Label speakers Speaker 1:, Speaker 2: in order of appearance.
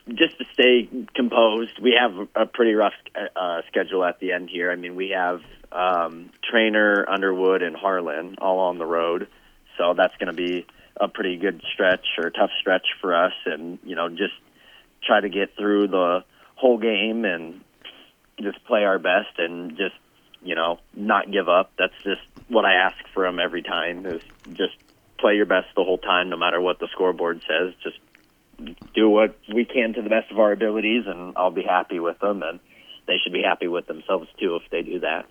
Speaker 1: just to stay composed. We have a pretty rough schedule at the end here. I mean, we have Trainer, Underwood, and Harlan all on the road, so that's going to be a pretty good stretch or tough stretch for us. And just try to get through the whole game and just play our best and just not give up. That's just what I ask for them every time, is just play your best the whole time, no matter what the scoreboard says. Just do what we can to the best of our abilities, and I'll be happy with them, and they should be happy with themselves too if they do that.